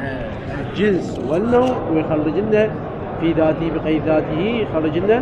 الجنس والنوع ويخرج لنا في ذاته بقيد ذاته يخرج لنا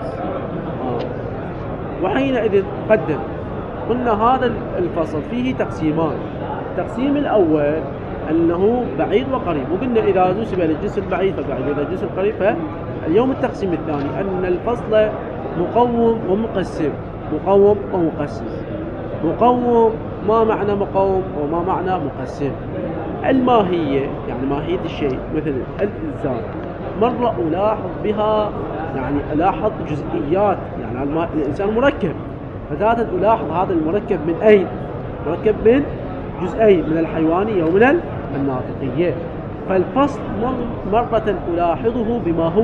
وحينئذ قدم قلنا هذا الفصل فيه تقسيمان. التقسيم الأول أنه بعيد وقريب، وقلنا إذا نسب للجنس البعيد فبعيد، وإذا الجنس القريب. فاليوم التقسيم الثاني أن الفصل مقوم ومقسم. مقوم ومقسم. مقوم ما معنى مقوم وما معنى مقسم؟ الماهية يعني ماهية الشيء، مثل الإنسان مرة ألاحظ بها يعني ألاحظ جزئيات، يعني الإنسان مركب، فذاتا ألاحظ هذا المركب من أين؟ مركب من جزئين، من الحيوانية ومن الناطقية. فالفصل مرة ألاحظه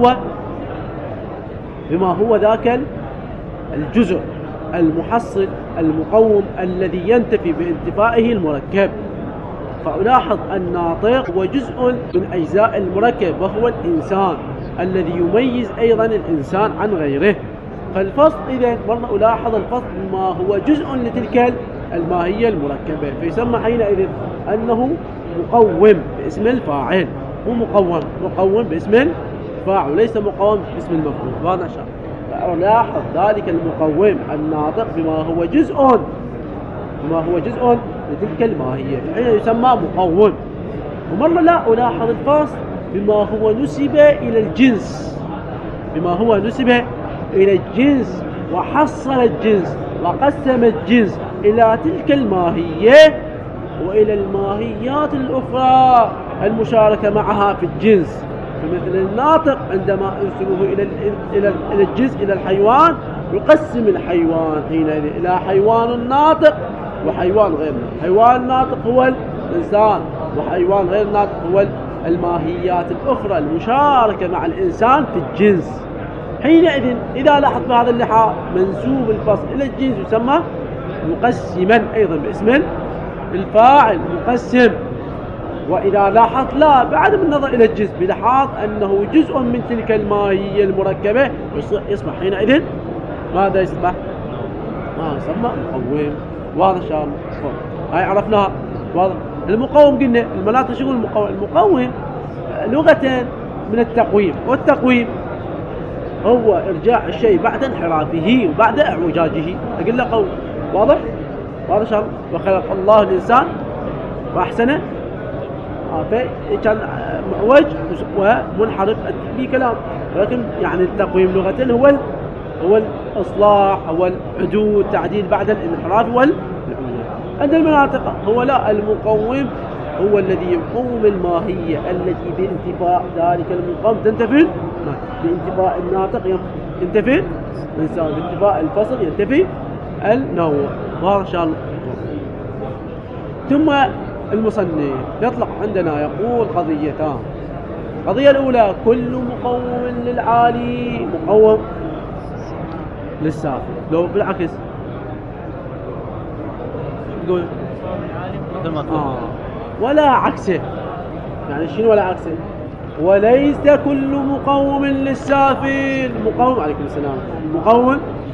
بما هو ذاك الجزء المحصل المقوم الذي ينتفي بانتفائه المركب. فألاحظ الناطق هو جزء من أجزاء المركب وهو الإنسان الذي يميز أيضا الإنسان عن غيره. فالفصل إذن مرة ألاحظ الفصل ما هو جزء لتلك الماهية المركبة، فيسمى حينئذ أنه مقوم باسم الفاعل، مقوم باسم الفاعل وليس مقوم باسم المفعول. هذا شرط. فألاحظ ذلك المقوم الناطق بما هو جزء لتلك الماهية حين يسمى مقوم. ومرة لا ألاحظ الفصل بما هو نسب إلى الجنس وحصل الجنس وقسم الجنس إلى تلك الماهية وإلى الماهيات الأخرى المشاركة معها في الجنس. فمثل الناطق عندما انسبه إلى الجنس إلى الحيوان يقسم الحيوان حينئذ إلى حيوان ناطق وحيوان غير ناطق. حيوان ناطق هو الإنسان، وحيوان غير ناطق هو الماهيات الأخرى المشاركة مع الإنسان في الجنس. حينئذ إذا لاحظت بهذا اللحاظ منسوب الفصل إلى الجنس يسمى مقسما أيضا باسم الفاعل مقسم. وإذا لاحظت لا بعدم النظر إلى الجنس بلحاظ أنه جزء من تلك الماهية المركبة يصبح حينئذ ماذا يصبح؟ يسمى مقوم. واضح شاء الله؟ هاي عرفناها. واضح. المقوم قلنا المناطق شغل المقوم لغة من التقويم، والتقويم هو إرجاع الشيء بعد انحرافه وبعد اعوجاجه. أقول له قول. واضح؟ واضح شاء الله. وخلق الله الإنسان وأحسنه فكان معوج ومنحرف في كلام، ولكن يعني التقويم لغة هو الإصلاح، هو الحدود، تعديل بعد الانحراف والعوج. عند المناطق هو لا، المقوم هو الذي يقوم الماهية التي بانتفاء ذلك المقوم تنتفي، بانتفاء الناطق ينتفي الإنسان، بانتفاء الفصل ينتفي النوع. واضح إن شاء الله. ثم المصنف يطلق عندنا يقول قضيتان. القضية الأولى كل مقوم للعالي مقوم للسافل. لو بالعكس تقول ولا عكسه، يعني شنو ولا عكسه؟ وليس كل مقوم للسافل مقوم. عليكم السلام. مقوم.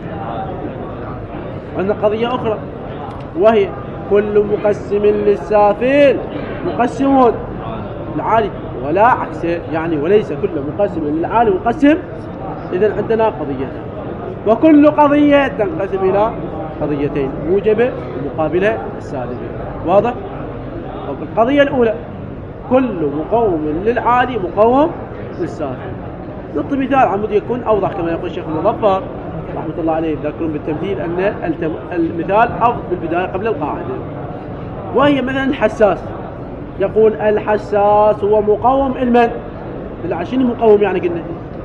عندنا قضية أخرى وهي كل مقسم للسافل مقسم للعالي ولا عكسه، يعني وليس كل مقسم للعالي مقسم. إذن عندنا قضيتين، وكل قضية تنقسم إلى قضيتين، موجبة ومقابلة السالبة. واضح؟ القضية الأولى كل مقوم للعالي مقوم للسافل. نعطي مثال عمود يكون أوضح كما يقول الشيخ المظفر رحمة الله عليه. ذكرون بالتمثيل أن المثال أفضل بالبداية قبل القاعدة. وهي مثلا الحساس. يقول الحساس هو مقوم المن. شنو مقوم يعني؟ قلنا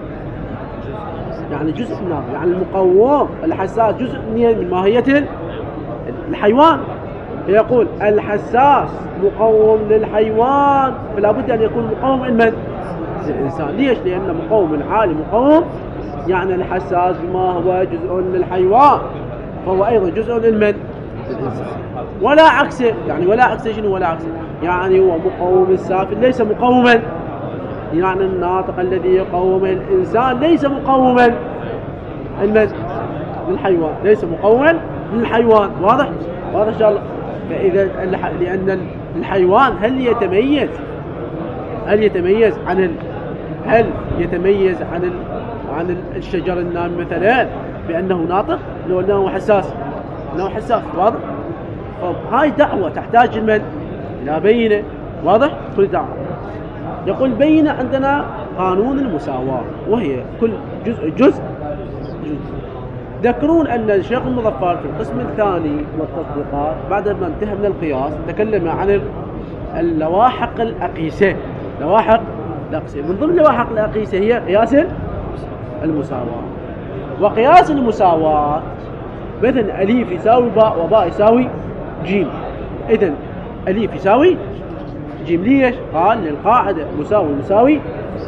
يعني جزء منه، يعني المقوم الحساس جزء من ماهية الحيوان. يقول الحساس مقوم للحيوان، فلا بد أن يكون مقوم المن للإنسان. ليش؟ لأن مقوم العالي مقوم، يعني الحساس بما هو جزء للحيوان فهو أيضا جزء للمن للإنسان. ولا عكسه، يعني ولا عكسه. شنو ولا عكسه؟ يعني هو مقوم السافل ليس مقوما، يعني الناطق الذي يقوم الإنسان ليس مقوما المن للحيوان، ليس مقوما للحيوان. واضح؟ واضح إن شاء الله. فإذا لأن الحيوان هل يتميز هل يتميز عن الشجر النام مثلا بأنه ناطق لو أنه حساس؟ واضح؟ هاي دعوة تحتاج من إلى بينة. واضح؟ كل دعوة يقول بينة عندنا قانون المساواة، وهي كل جزء. تذكرون أن الشيخ المظفر في القسم الثاني والتطبيقات بعد ما انتهى من القياس تكلم عن اللواحق الأقيسة. من ضمن اللواحق الأقيسة هي قياس المساواة. وقياس المساواة مثلا أليف يساوي باء وباء يساوي جيم. إذن أليف يساوي جيم. ليش؟ قال للقاعدة مساوي.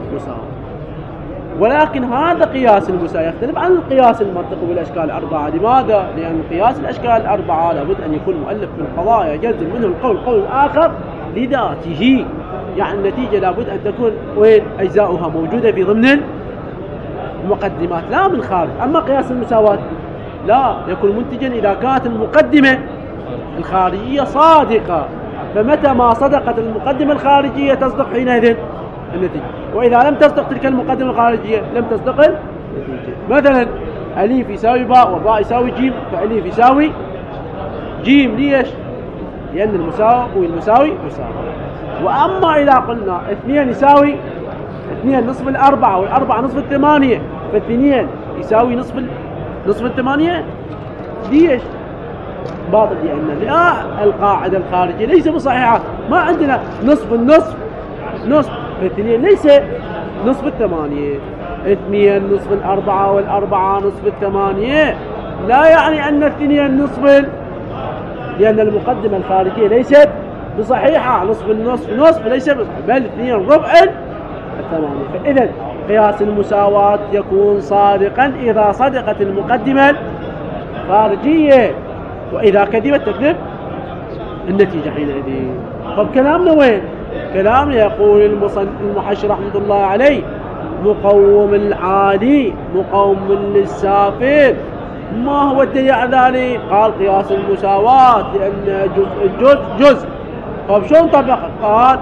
ولكن هذا قياس المساواة يختلف عن القياس المنطقي بالأشكال الأربعة. لماذا؟ لأن قياس الأشكال الأربعة لابد أن يكون مؤلف من قضايا يجزم منه القول الآخر لذاته. يعني النتيجة لابد أن تكون وين أجزاؤها موجودة في ضمن المقدمات لا من خارج. أما قياس المساواة لا يكون منتجا إذا كانت المقدمة الخارجية صادقة، فمتى ما صدقت المقدمة الخارجية تصدق حينئذ النتيجة، وإذا لم تصدق تلك المقدمة الخارجية لم تصدق النتيجة. مثلا أليف يساوي باء وباء يساوي جيم، فأليف يساوي جيم. ليش؟ لأن المساوي والمساوي مساوي. وأما إذا قلنا 2 يساوي 2 نصف الأربعة والأربعة نصف الثمانية، فالاثنين يساوي نصف الثمانية. ليش؟ باطل، لأن القاعدة الخارجية ليس بصحيحة. ما عندنا نصف نصف الاثنين ليس نصف الثمانية. 2 نصف الأربعة والأربعة نصف الثمانية لا يعني أن 2 نصف، لأن المقدمة الخارجية ليست بصحيحة. نصف ليس بصحيح، بل 2 ربع الثمانية. فإذا قياس المساواة يكون صادقا إذا صدقت المقدمة الخارجية، وإذا كذبت تكذب النتيجة حينئذ. طب كلامنا وين؟ كلامنا يقول المحشر رحمة الله عليه مقوم العالي مقوم للسافل. ما هو الدليل على ذلك؟ قال قياس المساواة لأن جزء. طب شلون طبق؟ قال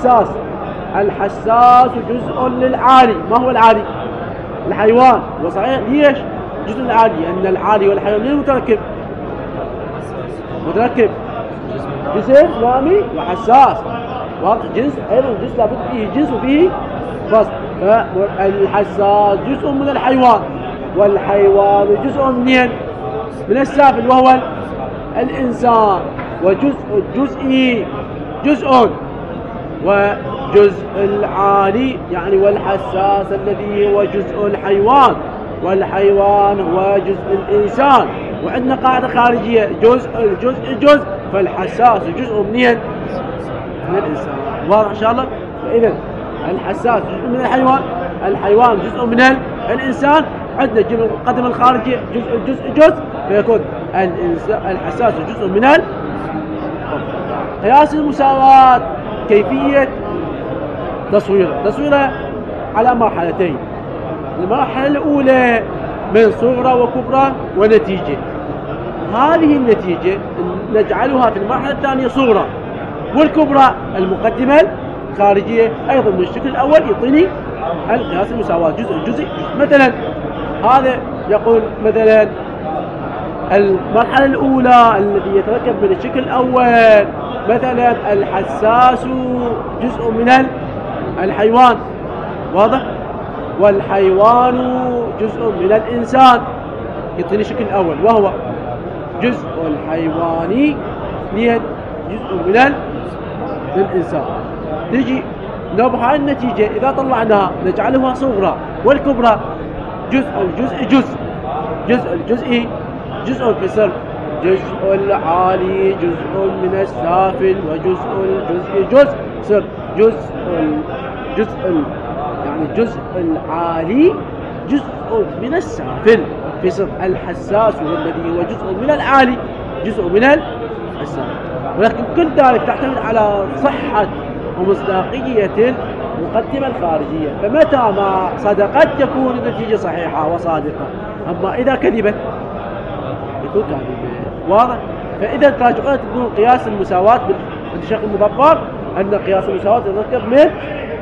الحساس جزء للعالي. ما هو العالي؟ الحيوان. وصحيح ليش جزء العالي؟ لأن العالي والحيوان من متركب جزء نامي وحساس. واضح؟ جزء أيضا جزء لابد فيه جزء وفيه فصل. الحساس جزء من الحيوان، والحيوان جزء من السافل وهو الإنسان. وجزء وجزء العالي يعني والحساس الذي هو جزء الحيوان، والحيوان هو جزء الإنسان. وعندنا قاعدة خارجية جزء، فالحساس جزء من الإنسان. واضح إن شاء الله؟ فإذا الحساس جزء من الحيوان جزء من الإنسان. عندنا المقدمة الخارجية جزء، فيكون الحساس جزء من قياس المساواة. كيفية تصويره على مرحلتين. المرحلة الأولى من صغرى وكبرى ونتيجة. هذه النتيجة نجعلها في المرحلة الثانية صغرى، والكبرى المقدمة الخارجية أيضا من الشكل الأول يعطيني القياس المساواة جزء. مثلا هذا يقول مثلا المرحلة الأولى الذي يتركب من الشكل الأول مثلا الحساس جزء من الحيوان. واضح؟ والحيوان جزء من الإنسان. يعطيني الشكل الأول وهو جزء الحيواني جزء من الإنسان. نجي نبحث النتيجة إذا طلعناها نجعلها صغرى، والكبرى جزء في جزء العالي جزء من السافل، جزء العالي جزء من السافل. في صرف الحساس هو الذي هو جزء من العالي جزء من السافل. ولكن كل ذلك تعتمد على صحة ومصداقية المقدمة الخارجية. فمتى ما صدقت تكون النتيجة صحيحة وصادقة، أما إذا كذبت يكون كاذبة. واضح؟ فإذا تراجعون تقولون قياس المساواة عند الشيخ المظفر أن قياس المساواة يتركب من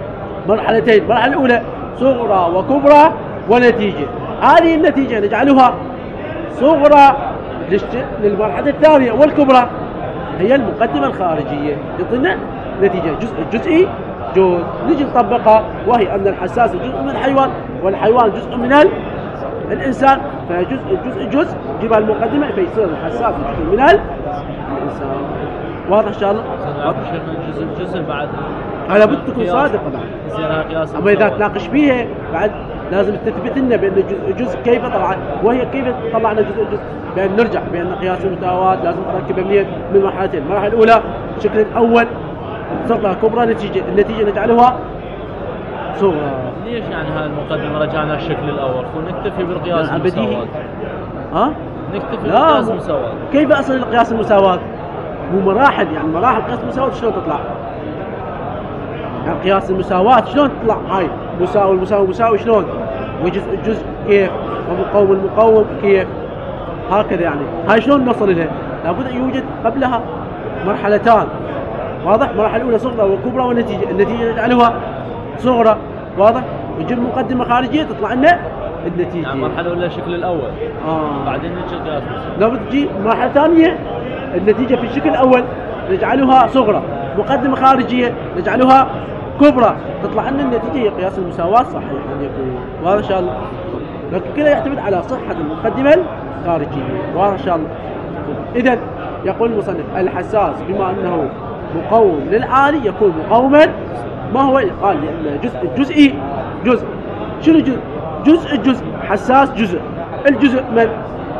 مرحلتين. المرحلة الأولى صغرى وكبرى ونتيجة. هذه النتيجة نجعلها صغرى للمرحلة الثانية، والكبرى هي المقدمة الخارجية يعطينا نتيجة جزء جزء. نجي نطبقها، وهي أن الحساس جزء من الحيوان، والحيوان جزء من الإنسان، فجزء جيبها المقدمة فيصير الحساس جزء من الإنسان. واضح إن شاء الله؟ واضح جزء بعد. أنا بدي تكون صادق طبعا. أما إذا تناقش فيها بعد لازم تثبت لنا بأن جزء كيف طبعا، وهي كيف طلعنا جزء بأن نرجع بأن قياس المساواة لازم نركب من مرحلتين. المرحلة الأولى الشكل الأول صغرى كبرى النتيجة نجعلها صغرى. ليش يعني هذه المقدمة رجعنا الشكل الأول؟ نكتفي بالقياس المساواة. نكتفي بالقياس المساواة. كيف أصل القياس المساواة؟ مو مراحل، يعني مراحل قياس المساواة شلون تطلع؟ يعني قياس المساواة شلون تطلع؟ هاي مساوي شلون؟ وجزء كيف؟ ومقوم كيف؟ هكذا يعني هاي شلون نوصل لها؟ لابد أن يوجد قبلها مرحلتان. واضح؟ المرحلة الأولى صغرى وكبرى النتيجة نجعلها صغرى. واضح؟ ونجيب مقدمة خارجية تطلع لنا النتيجة. يعني المرحلة الأولى الشكل الأول. بعدين نجي قياس المساواة. لابد تجي مرحلة ثانية النتيجة في الشكل الأول نجعلها صغرى، مقدمة خارجية نجعلها كبرى، تطلع لنا النتيجة هي قياس المساواة صحيح أن يكون. واضح إن شاء الله؟ لكن كده يعتمد على صحة المقدمة الخارجية. واضح إن شاء الله؟ إذن يقول المصنف الحساس بما أنه مقوم للعالي يكون مقوما. ما هو؟ قال لأن جزء شنو جزء حساس جزء. الجزء من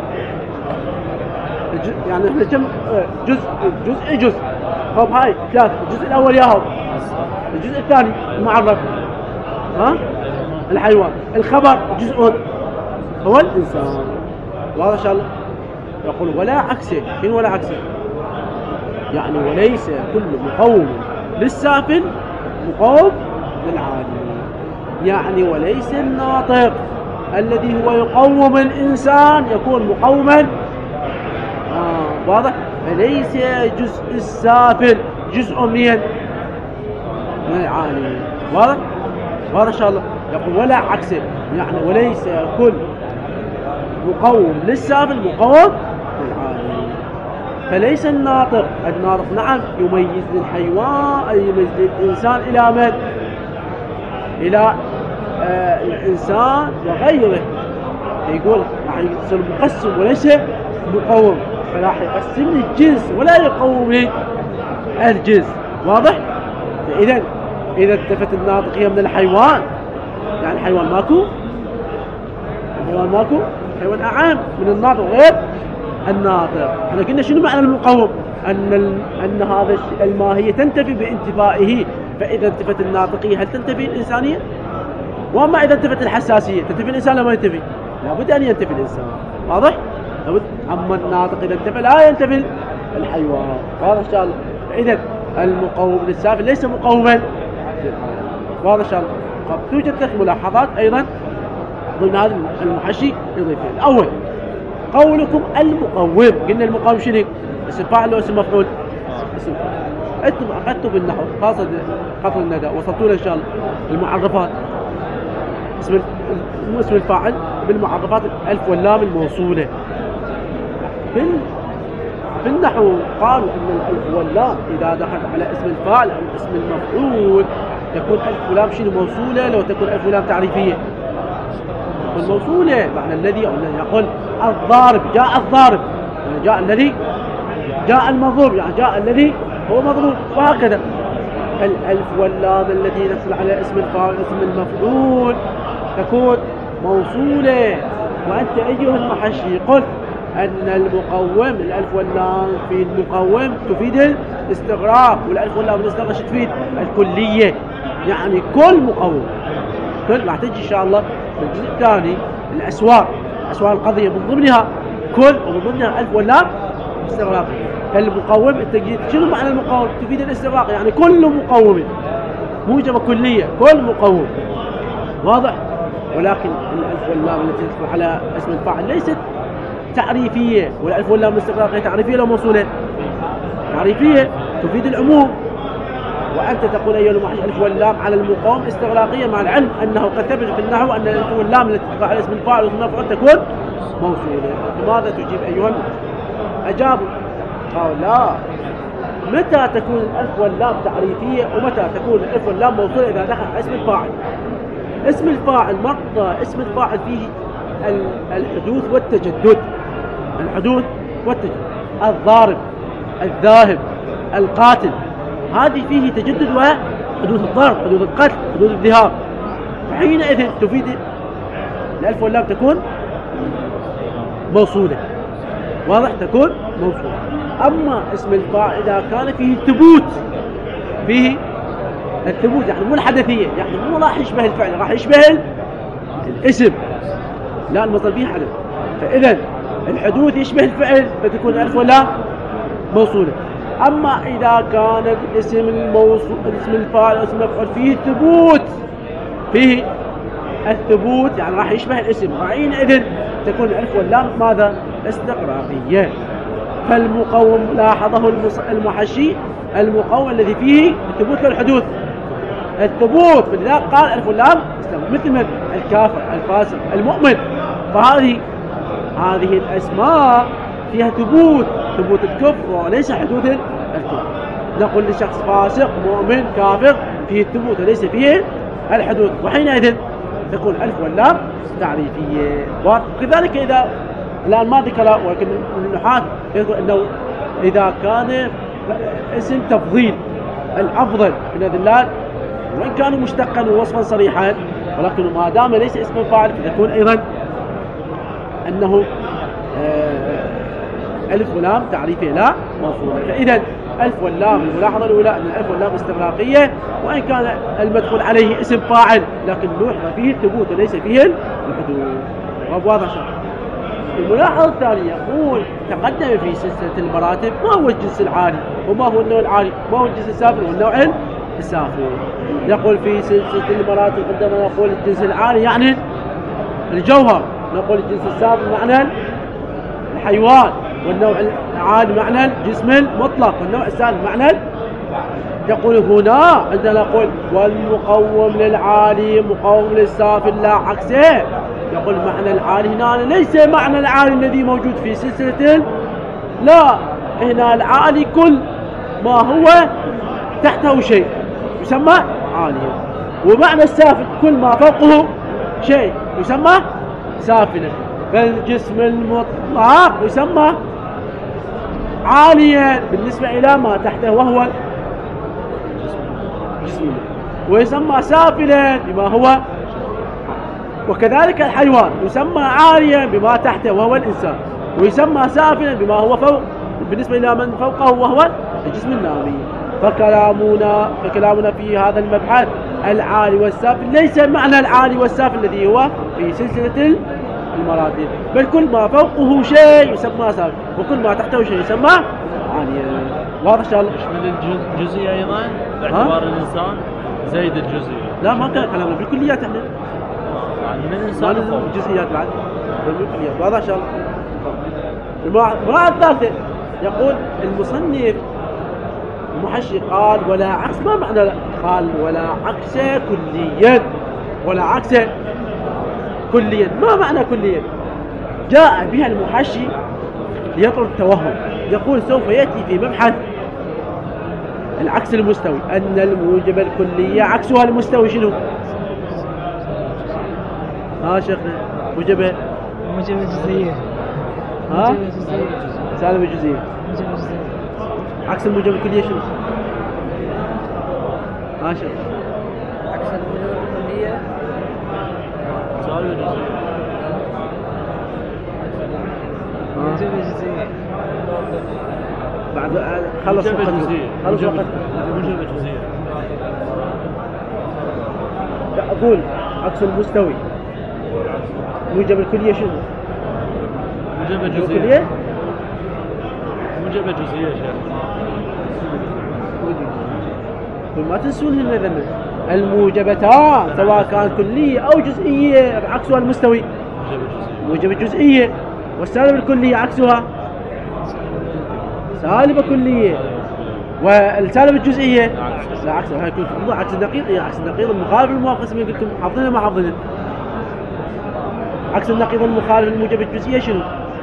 يعني احنا كم جزء. طب هاي ثلاث. الجزء الأول ياهو، الجزء الثاني المعرف الحيوان، الخبر جزء هو الإنسان. واضح إن شاء الله؟ يقول ولا عكسه. شنو ولا عكسه؟ يعني وليس كل مقوم للسافل مقوم للعالي. يعني وليس الناطق الذي هو يقوم الإنسان يكون مقوما. واضح؟ فليس جزء السافل جزء من العالي. واضح إن شاء الله؟ يقول ولا عكسه، يعني وليس كل مقوم للسافل مقوم للعالي. فليس الناطق نعم يميز للحيوان، يميز للإنسان إلى من؟ إلى الإنسان وغيره. يقول راح يصير مقسم وليس مقوم، فراح يقسم لي الجنس ولا يقوم لي الجنس. واضح؟ إذا التفت الناطق هي من الحيوان، يعني الحيوان ماكو، حيوان أعام من الناطق غير الناطق. احنا قلنا شنو معنى المقوم؟ أن هذا الماهية تنتفي بانتفائه. فإذا التفت الناطقية هل تنتفي الإنسانية؟ وأما إذا التفت الحساسية تنتفي الإنسان لا ما ينتفي؟ لابد أن ينتفي الإنسان. واضح؟ لابد. أما الناطق إذا انتفى لا ينتفي الحيوان. واضح إن شاء الله؟ إذا المقوم للسافل ليس مقوما. واضح إن شاء الله؟ توجد 3 ملاحظات أيضا ضمن هذا المحشي يضيفها. الأول قولكم المقوم، قلنا المقوم شنو؟ اسم فاعل ولا اسم مفعول؟ اسم. انتم اخذتوا بالنحو خاصه خطر الندى وصلتوا له ان شاء الله المعرفات. اسم الفاعل بالمعرفات الالف واللام الموصوله. في النحو قالوا ان الالف واللام اذا دخلت على اسم الفاعل او اسم المفعول تكون الف واللام شنو موصوله، لو تكون الف واللام تعريفيه تكون موصوله. معنى الذي او الذي يقول الضارب جاء الضارب، يعني جاء الذي، جاء المضروب يعني جاء الذي هو مضروب، وهكذا. الالف واللام التي نحصل على اسم الفاعل اسم المفعول تكون موصوله. وانت ايها المحشي قلت ان المقوم الالف واللام في المقوم تفيد الاستغراق، والالف واللام الاستغراق تفيد الكليه، يعني كل مقوم. راح تجي ان شاء الله في الجزء الثاني الاسوار القضيه من ضمنها كل ومن ضمنها الف واللام استغراق. المقوم التجديد شنو معنى المقوم؟ تفيد الاستغراق، يعني كل مقوم موجبه كليه، كل مقوم. واضح؟ ولكن الالف واللام التي تدخل على اسم الفاعل ليست تعريفيه، والالف واللام الاستغراق هي تعريفيه لو موصوله؟ تعريفيه تفيد العموم. وأنت تقول أيها المحشي الألف واللام على المقام استغراقية، مع العلم أنه قد ثبت في النحو أن الألف واللام التي تقع على اسم الفاعل واسم المفعول تكون موصولة. لماذا تجيب أيها أجابوا؟ قالوا لا، متى تكون الألف واللام تعريفية ومتى تكون الألف واللام موصولة؟ إذا دخل اسم الفاعل. اسم الفاعل مقطع اسم الفاعل فيه الحدوث والتجدد، الحدوث والتجدد، الضارب، الذاهب، القاتل، هذه فيه تجدد وحدوث الضرب، حدوث القتل، حدوث الذهاب. فحينئذ تفيد الألف واللام تكون موصولة، واضح؟ تكون موصولة. أما اسم الفاعل إذا كان فيه الثبوت، فيه الثبوت يعني مو الحدثية، يعني مو راح يشبه الفعل، راح يشبه الاسم، لا المصدر فيه حدث، فإذا الحدوث يشبه الفعل فتكون الألف واللام موصولة. أما إذا كان الاسم الموصول اسم الفاعل اسم المفعول فيه الثبوت، فيه الثبوت يعني راح يشبه الاسم، فحينئذ تكون الألف واللام ماذا؟ استقراقية. فالمقوم لاحظه المحشي المقوم الذي فيه الثبوت والحدوث، الثبوت، فلذلك قال الألف واللام مثل من الكافر، الفاسق، المؤمن. فهذه الأسماء فيها ثبوت الكفر وليس حدوث الكفر. نقول لشخص فاسق، مؤمن، كافر فيه الثبوت وليس فيه الحدوث، وحينئذ تكون الألف واللام تعريفية. وكذلك إذا الآن ما ذكر، ولكن النحاة يقول أنه إذا كان اسم تفضيل الأفضل من الذلات وإن كان مشتقا ووصفا صريحا، ولكن ما دام ليس اسم فاعل فتكون أيضا أنه ألف ولام تعريفية لا موصولة. فإذا ألف واللام الملاحظة الأولى أن الألف واللام استغراقية، وإن كان المدخول عليه اسم فاعل لكن لوحظ فيه الثبوت وليس فيه الحدوث. واضح شرح. الملاحظة الثانية يقول تقدم في سلسلة المراتب ما هو الجنس العالي وما هو النوع العالي، ما هو الجنس السافل والنوع السافل. يقول في سلسلة المراتب عندما نقول الجنس العالي يعني الجوهر، نقول الجنس السافل معنى الحيوان، والنوع العالي معنى الجسم المطلق، والنوع السافل معنى. يقول هنا عندما نقول والمقوم للعالي مقوم للسافل لا عكسه، يقول معنى العالي هنا ليس معنى العالي الذي موجود في سلسلة، لا، هنا العالي كل ما هو تحته شيء يسمى عاليا، ومعنى السافل كل ما فوقه شيء يسمى سافلا. فالجسم المطلق يسمى عاليا بالنسبة إلى ما تحته وهو جسمه، ويسمى سافلا بما هو، وكذلك الحيوان يسمى عاليا بما تحته وهو الإنسان، ويسمى سافلا بما هو فوق بالنسبة إلى من فوقه وهو الجسم النامي. فكلامنا في هذا المبحث العالي والسافل ليس معنى العالي والسافل الذي هو في سلسلة المراتب، بل كل ما فوقه شيء يسمى سافل وكل ما تحته شيء يسمى عاليا. واضح إن شاء الله؟ يشمل الجزئية أيضا باعتبار الإنسان زيد الجزئية. لا ما كان كلامنا بالكليات احنا يعني من الإنسان الجزئيات بعد بالكليات. واضح إن شاء الله؟ المراعاة الثالثة يقول المصنف المحشي قال ولا عكس. ما معنى قال ولا عكس كليا؟ ولا عكس كليا ما معنى كليا؟ جاء بها المحشي ليطرد التوهم. يقول سوف يأتي في مبحث العكس المستوي أن الموجب الكلية عكسها المستوي. شنو؟ شيخنا موجبة الجزئية. سالب الجزئية. عكس الموجب الكلية شنو؟ شيخ عكس الموجب الكلية سالب الجزئية. موجب الجزئية بعد خلص وقت. موجب الجزئية. أقول عكس المستوي موجب الكلية شنو؟ موجب الجزئية. موجب الجزئية شيخ. ما تنسون هنا الموجبتان سواء كان كلية أو جزئية عكسها المستوي. موجب الجزئية. والسالب الكلية عكسها سالب كلية. والسالب الجزئية لا عكس، هاي يكون عكس النقيض. إيه عكس النقيض المخالف الموافق اسمه قلت لكم حافظينه ما حافظينه. عكس النقيض المخالف الموجب الجزئية شنو؟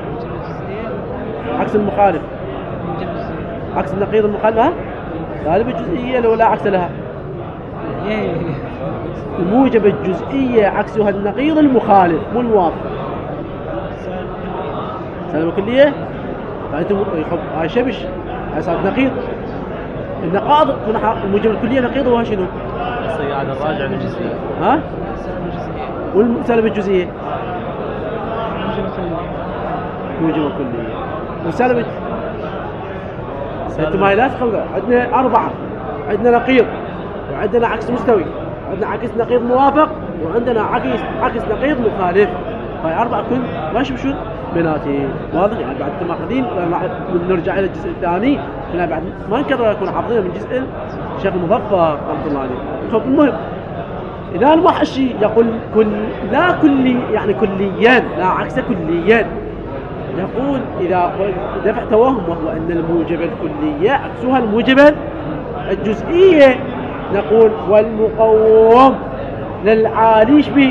عكس المخالف عكس النقيض المخالف ها؟ سالب الجزئية لو لا عكس لها. الموجب الجزئية عكسها النقيض المخالف مو الموافق. سالب الكلية فأنتم هاي شبش، هاي صارت نقيض. النقاض الموجب الكلية نقيض وها شنو؟ الصياعة الراجع للجزئية. ها؟ والسالب الجزئية موجب الكلية والسالب. انتم هاي لا تخلوا. عندنا 4، عندنا نقيض وعندنا عكس مستوي، عندنا عكس نقيض موافق، وعندنا عكس نقيض مخالف. فهي 4 كل ما يشبشون بيناتهم. واضح؟ يعني بعد انتم ماخذين نرجع الى الجزء الثاني هنا بعد ما نكرر نكون حافظينه من جزء الشيخ المظفر رحمه الله عليه. طب المهم اذا المحشي يقول لا كلي يعني كليا لا عكس كليا، يقول إذا دفع توهم وهو أن الموجب الكلية عكسها الموجب الجزئية، نقول والمقوم للعالي شبه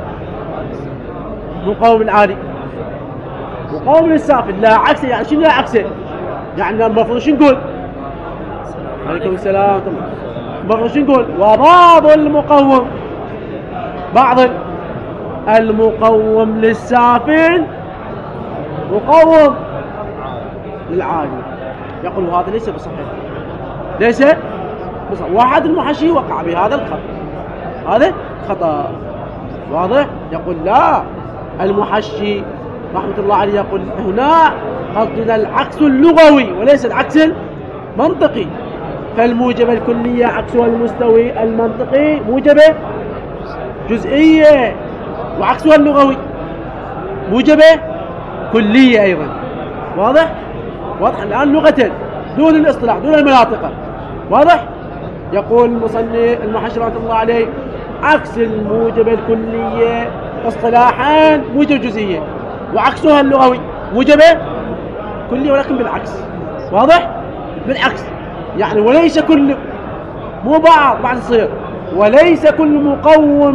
مقوم العالي مقوم للسافل لا عكسه. يعني شنو لا عكسه؟ يعني المفروض شو نقول؟ عليكم السلام. المفروض شو نقول؟ وبعض المقوم بعض المقوم للسافل مقوم للعالي. يقول هذا ليس بصحيح، ليس بصحيح. واحد المحشي وقع بهذا الخطأ، هذا خطأ. واضح؟ يقول لا، المحشي رحمة الله عليه يقول هنا قصدنا العكس اللغوي وليس العكس المنطقي. فالموجب الكلية عكسها المستوي المنطقي موجبة جزئية، وعكسها اللغوي موجبة كلية أيضا. واضح؟ واضح الآن لغة دون الاصطلاح دون المناطق. واضح؟ يقول المصنف المحشي رحمة الله عليه عكس الموجب الكلية اصطلاحا موجب جزئية، وعكسها اللغوي موجبة كلية ولكن بالعكس. واضح؟ بالعكس. يعني وليس كل مو بعض الصيغ، وليس كل مقوم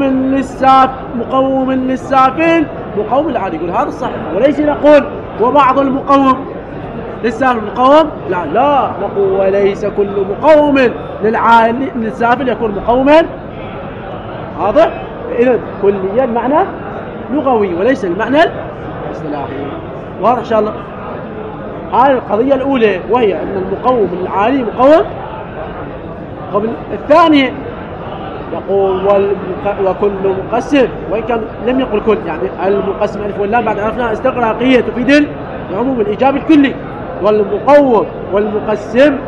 للسافل مقوم للعالي. يقول هذا الصحيح، وليس نقول وبعض المقوم للسافل مقوم لا نقول وليس كل مقوم للسافل يكون مقوما. واضح؟ إذن كليا المعنى لغوي وليس المعنى الاصطلاحي. واضح إن شاء الله؟ هذه القضية الأولى، وهي أن المقوم العالي مقوم. قبل الثانية يقول وكل مقسم، وإن كان لم يقل كل، يعني المقسم ألف واللام بعد عرفنا استغراقية تفيد العموم الإيجاب الكلي. والمقوم والمقسم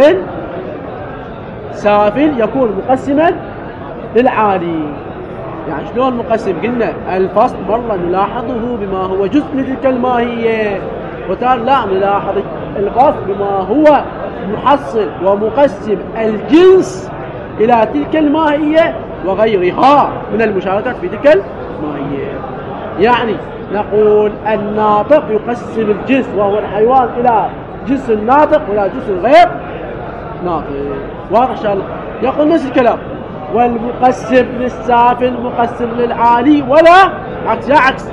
للسافل يكون مقسما للعالي. يعني شلون مقسم؟ قلنا الفصل مرة نلاحظه بما هو جزء من تلك الماهية، وتارة لا نلاحظ الفصل بما هو محصل ومقسم الجنس إلى تلك الماهية وغيرها من المشاركات في تلك الماهية. يعني نقول الناطق يقسم الجنس وهو الحيوان إلى جنس الناطق ولا جنس غير ناطق. واضح إن شاء الله؟ يقول نفس الكلام. والمقسم للسافل مقسم للعالي ولا عكس، لا عكس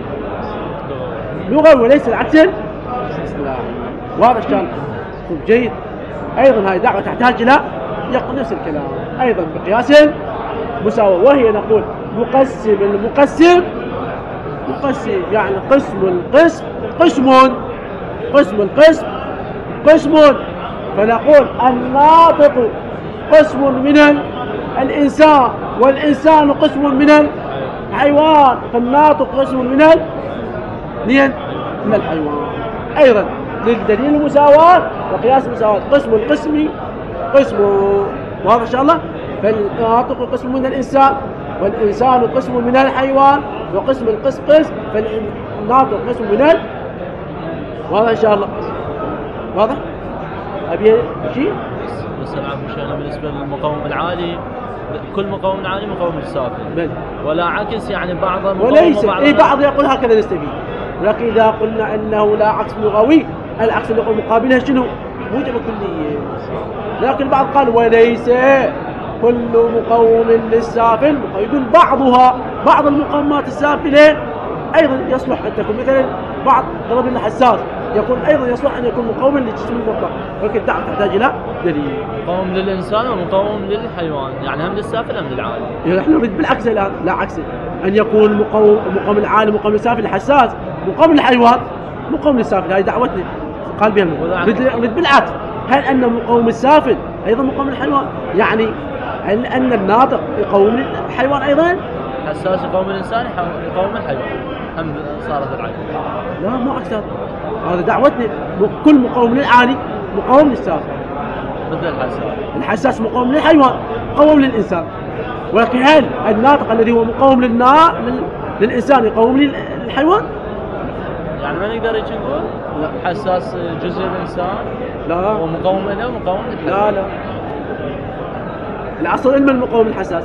لغوي وليس العكس الاصطلاحي. واضح إن شاء الله؟ جيد. أيضا هذه دعوة تحتاج إلى يقول نفس الكلام أيضا بقياس مساواة، وهي نقول مقسم المقسم مقسم يعني قسم القسم قسم. فنقول الناطق قسم من الإنسان، والإنسان قسم من الحيوان، فالناطق قسم من الحيوان. أيضا للدليل المساواة وقياس المساواة قسم القسم قسم. واضح إن شاء الله؟ فالناطق قسم من الإنسان، والإنسان قسم من الحيوان، وقسم القسم قسم، فالناطق قسم من واضح إن شاء الله؟ واضح؟ أبي شيء؟ بس العفو شيخنا بالنسبة للمقوم العالي، كل مقوم عالي مقوم للسافل ولا عكس، يعني بعض وليس بعض يقول هكذا نستفيد. ولكن إذا قلنا أنه لا عكس لغوي، العكس اللغوي مقابلها شنو؟ موجبة كلية. لكن البعض قال وليس كل مقوم للسافل، يقول بعض المقومات السافلة أيضا يصلح أن تكون، مثلا بعض ضرب الحساس يقول أيضا يصلح أن يكون مقوما للجسم المطلق، ولكن تحتاج إلى دليل. مقوم للإنسان ومقوم للحيوان، يعني هم للسافل أم للعالي؟ يعني احنا بالعكس الآن، لا عكس، أن يكون مقوم العالي مقوم للسافل، الحساس مقوم للحيوان مقوم للسافل. هذه دعوتنا قال بها بالعكس. هل أن مقوم السافل أيضا مقوم للحيوان؟ يعني هل أن الناطق يقوم الحيوان أيضا؟ حساس يقوم الإنسان يقوم الحيوان، هم صارت العين. لا مو عكس هذا دعوتنا. كل مقوم للعالي مقوم للسافل، مثل الحساس مقوم للحيوان مقوم للإنسان. ولكن هل الناطق الذي هو مقوم للإنسان يقوم للحيوان؟ يعني ما نقدر نقول لا حساس جزء الإنسان لا ومقوم له ومقوم للحيوان. لا الأصل علم المقوم الحساس.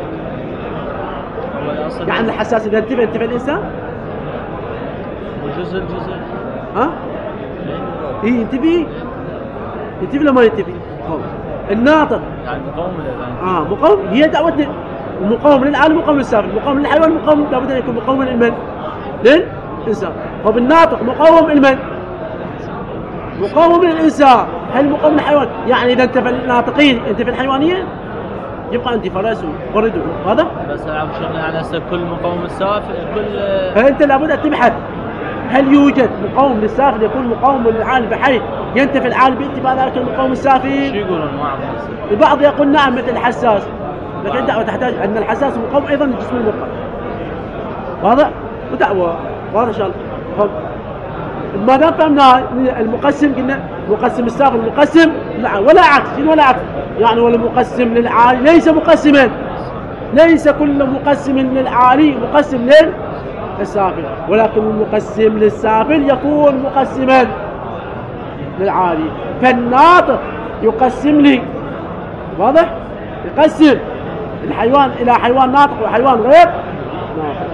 يعني الحساس إذا انتفع الإنسان وجزء ها؟ إيه ينتفي لما ينتفي. الناطق يعني مقوم مقوم. هي دعوتنا المقوم للعالم مقوم للسافل، مقوم للحيوان مقوم، لابد أن يكون مقوم للمن؟ للإنسان. الناطق مقوم للمن؟ مقوم للإنسان. هل مقوم للحيوان؟ يعني إذا انتفى الناطقين انتفى الحيوانية يبقى أنت فرس وبرد هذا. بس ألعب شغلة على حسب كل مقوم السافل فأنت لابد أن تبحث هل يوجد مقوم للسافل يكون مقوم للعالم بحيث ينتفي العالم بانتفاء ذلك المقوم السافل. شو يقولون؟ البعض يقول نعم مثل الحساس، لكن الدعوة تحتاج أن الحساس مقوم أيضا للجسم المطلق. واضح؟ ودعوة واضح إن شاء الله. ما دام فهمنا المقسم، قلنا مقسم السافل مقسم ولا عكس، ولا عكس يعني ولا مقسم للعالي ليس مقسما، ليس كل مقسم للعالي مقسم للسافل، ولكن المقسم للسافل يكون مقسما للعالي. فالناطق يقسم لي، واضح؟ يقسم الحيوان إلى حيوان ناطق وحيوان غير ناطق.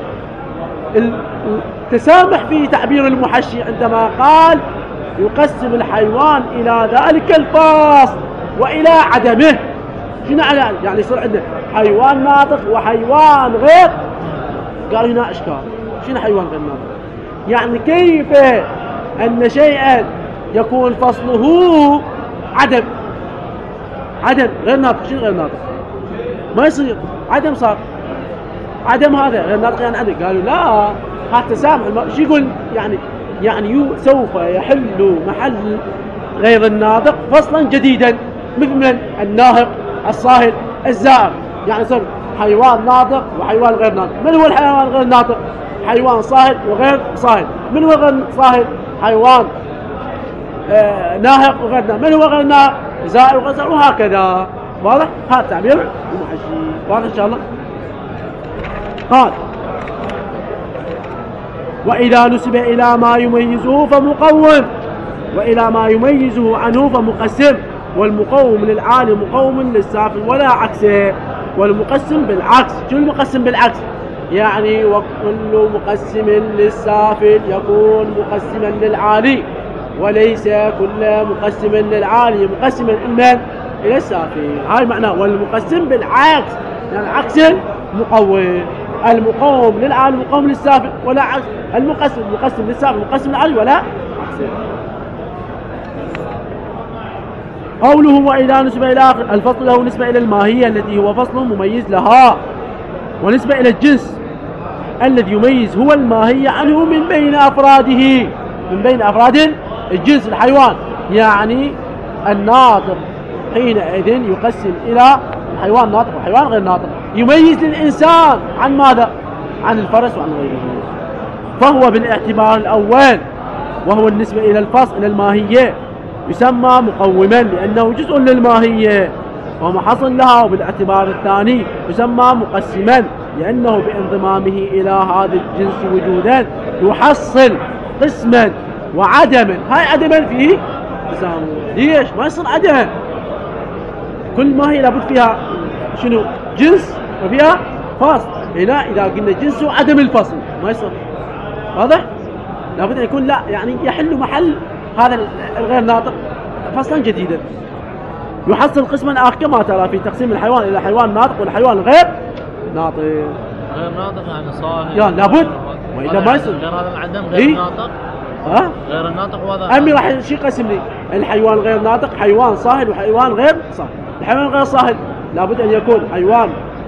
التسامح في تعبير المحشي عندما قال يقسم الحيوان إلى ذلك الفاصل وإلى عدمه. شنو يعني يصير عندنا حيوان ناطق وحيوان غير؟ قال هنا إشكال. شنو حيوان غير ناطق؟ يعني كيف أن شيئا يكون فصله عدم غير ناطق؟ شنو غير ناطق؟ ما يصير عدم، صار عدم هذا غير ناطق يعني عدم. قالوا لا، هذا تسامح. شو يقول يعني سوف يحل محل غير الناطق فصلا جديدا، مثل الناهق الصاهل الزائر. يعني صار حيوان ناطق وحيوان غير ناطق. من هو الحيوان غير ناطق؟ حيوان صاهل وغير صاهل. من هو غير صاهل؟ حيوان ناهق وغير ناهق. من هو غير ناهق؟ زائر وغير زائر، وهكذا. واضح؟ هذا تعبير المحشي. واضح إن شاء الله. قال وإذا نسب إلى ما يميزه فمقوم، وإلى ما يميزه عنه فمقسم، والمقوم للعالي مقوم للسافل ولا عكسه. والمقسم بالعكس. شو المقسم بالعكس؟ يعني وكل مقسم للسافل يكون مقسما للعالي، وليس كل مقسم للعالي مقسما إلى السافل. هاي معناه. والمقسم بالعكس يعني عكس المقوم. المقوم للعالي مقوم للسافل ولا عكس. المقسم مقسم للسافل مقسم للعالي ولا عكس. قوله وإذا نسبة إلى آخر الفصل له نسبة إلى الماهية التي هو فصل مميز لها، ونسبة إلى الجنس الذي يميز هو الماهية عنه من بين أفراده، من بين أفراد الجنس الحيوان. يعني الناطق حينئذ يقسم إلى حيوان ناطق وحيوان غير ناطق، يميز للإنسان عن ماذا؟ عن الفرس وعن غيره. فهو بالاعتبار الأول وهو النسبة إلى الفصل إلى الماهية يسمى مقوما لأنه جزء للماهية ومحصل لها. وبالاعتبار الثاني يسمى مقسما لأنه بانضمامه إلى هذا الجنس وجودا يحصل قسما وعدما. هاي عدما فيه تسامح. ليش ما يصير عدم؟ كل ما هي لابد فيها شنو؟ جنس وفيها فصل. هنا إذا قلنا جنس وعدم الفصل ما يصير. واضح؟ لابد أن يكون لا يعني يحل محل هذا الغير ناطق فصلا جديدا يحصل قسما آخر كما ترى في تقسيم الحيوان إلى حيوان ناطق والحيوان غير ناطق. غير ناطق يعني صاهل يا لابد وإلا ما يصير. غير هذا العدم غير ناطق. غير الناطق وهذا أمي راح شي قسم لي الحيوان غير ناطق، حيوان صاهل وحيوان غير صاهل. الحيوان غير صاهل لابد أن يكون حيوان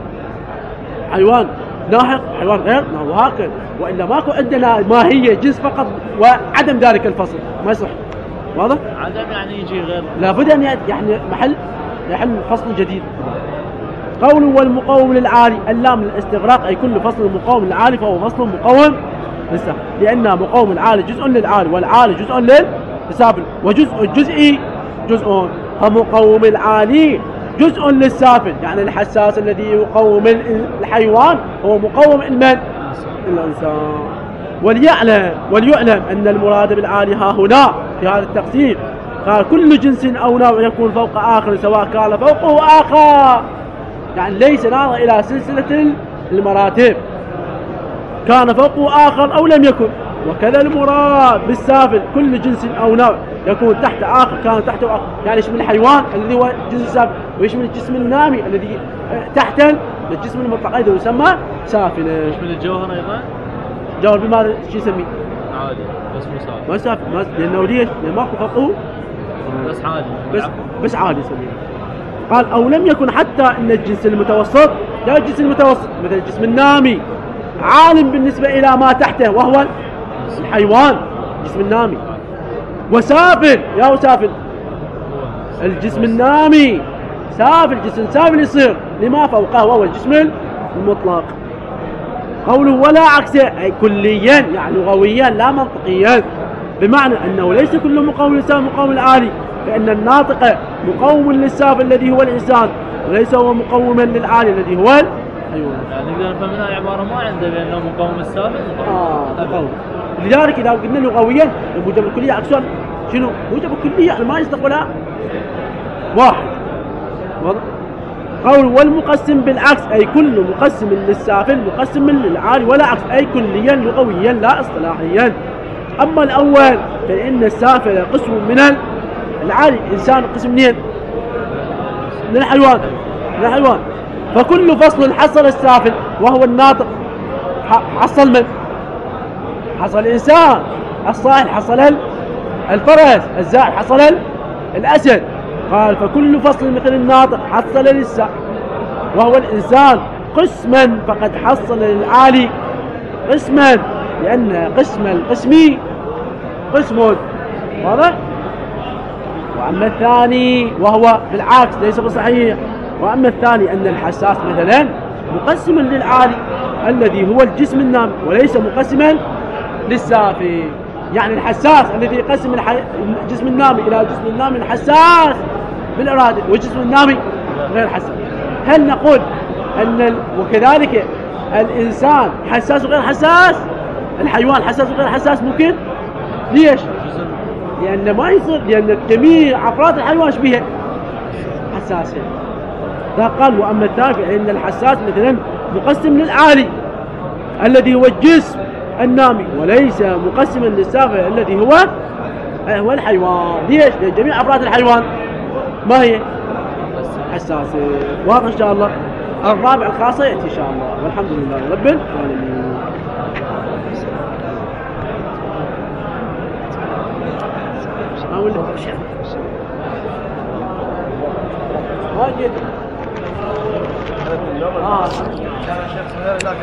ناهق، حيوان غير ناهق، وهكذا، وإلا ماكو عندنا ماهية جنس فقط وعدم ذلك الفصل ما يصح. واضح؟ عدم يعني يجي غير، لابد أن يعني يحل فصل جديد. قوله والمقوم للعالي، اللام للاستغراق، أي كل فصل مقوم للعالي فهو فصل مقوم للسافل، لأن مقوم العالي جزء للعالي والعالي جزء للسافل، وجزء الجزئي جزء، فمقوم العالي جزء للسافل، يعني الحساس الذي يقوم الحيوان هو مقوم من الإنسان. وليعلم أن المراد بالعالي ها هنا في هذا التقسيم قال كل جنس أو نوع يكون فوق آخر سواء كان فوقه آخر، يعني ليس ناظر إلى سلسلة المراتب كان فوقه آخر أو لم يكن. وكذا المراد بالسافل كل جنس أو نوع يكون تحت آخر كان تحته آخر، يعني يشمل الحيوان الذي هو جنس السافل، ويشمل الجسم النامي الذي تحت الجسم المطلق أيضا يسمى سافل. يشمل الجوهر أيضا. جوهر بماذا شو يسميه؟ عادي بس مو سافل. ما سافل لأنه ليش؟ لأنه ماكو فوقه بس عادي. بس عادي يسميه. قال أو لم يكن حتى أن الجنس المتوسط، لا الجنس المتوسط مثل الجسم النامي عالم بالنسبة إلى ما تحته وهو الحيوان الجسم النامي، وسافل يا سافل الجسم النامي سافل، جسم سافل يصير لما فوقه وهو الجسم المطلق. قوله ولا عكسه أي كليا يعني لغويا لا منطقيا، بمعنى أنه ليس كل مقوم للسافل مقوم العالي، فإن الناطق مقوم للسافل الذي هو الإنسان، وليس هو مقوما للعالي الذي هو الحيوان. يعني نقدر نفهم منها عبارة ما عنده بأنه مقوم السافل مقوم. لذلك إذا قلنا لغويا الموجب الكلية عكسون شنو؟ موجب الكلية يعني ما يستقبلها واحد. قول والمقسم بالعكس أي كل مقسم للسافل مقسم للعالي، ولا عكس أي كليا لغويا لا اصطلاحيا. أما الأول فإن السافل قسم من العالي، الإنسان قسم منين؟ من الحيوان. فكل فصل حصل السافل وهو الناطق حصل من؟ حصل الإنسان، الصاحل حصل الفرس، الزائد حصل الأسد. قال فكل فصل مثل الناطق حصل للسافل وهو الإنسان قسما فقد حصل للعالي قسما، لأن قسم القسم قسم. واضح؟ وأما الثاني وهو بالعكس ليس بصحيح. وأما الثاني أن الحساس مثلا مقسم للعالي الذي هو الجسم النامي وليس مقسما للسافل، يعني الحساس الذي يقسم الجسم النامي إلى جسم النامي الحساس بالإرادة والجسم النامي غير حساس. هل نقول أن وكذلك الإنسان حساس وغير حساس؟ الحيوان حساس وغير حساس ممكن؟ ليش؟ لأن ما يصير، لأن جميع أفراد الحيوان شبيهة حساسة. ذا قال وأما الثاني إن الحساس مثلا مقسم للعالي الذي هو الجسم النامي وليس مقسما للسافل الذي هو الحيوان. ليش؟ لأن جميع أفراد الحيوان ما هي حساسة. واضح إن شاء الله. الرابع الخاصة يأتي إن شاء الله، والحمد لله رب العالمين. واجد